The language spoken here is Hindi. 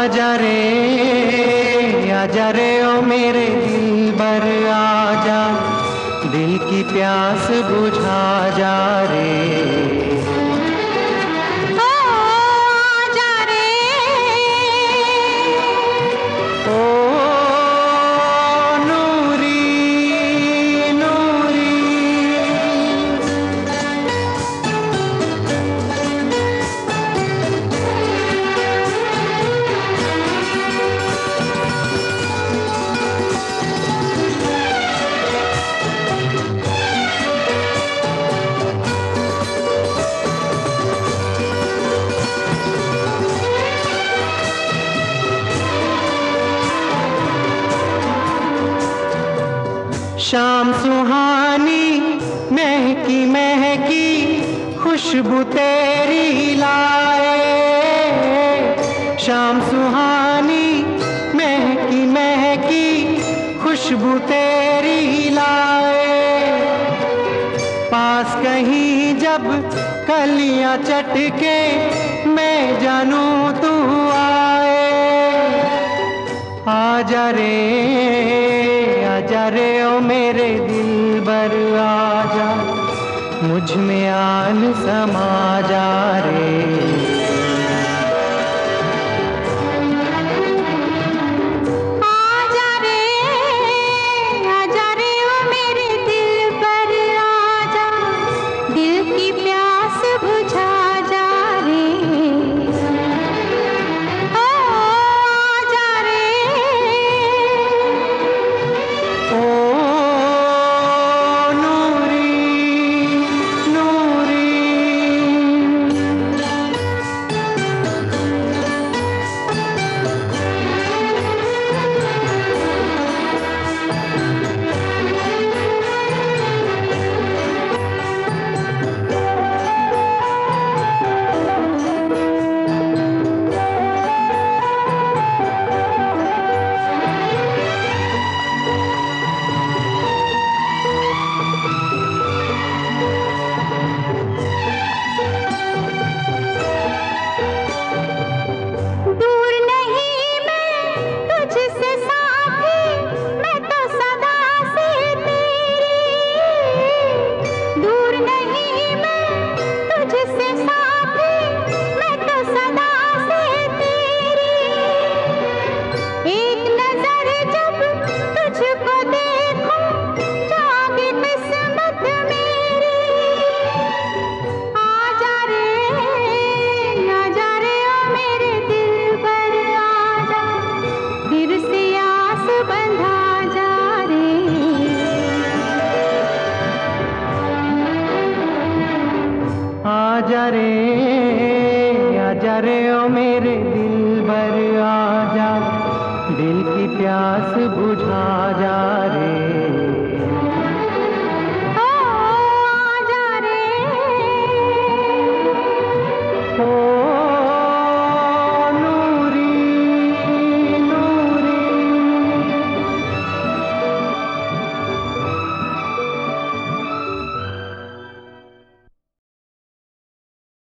आजा रे ओ मेरे दिलबर आजा, दिल की प्यास बुझा जा रे। शाम सुहानी महकी महकी खुशबू तेरी लाए, शाम सुहानी महकी महकी खुशबू तेरी लाए। पास कहीं जब कलियां चटके मैं जानू तू आए। आजा रे ओ मेरे दिलबर आजा, मुझ में आन समा जा रे। आजा रे ओ मेरे दिलबर आजा, दिल की प्यास बुझा जा रे।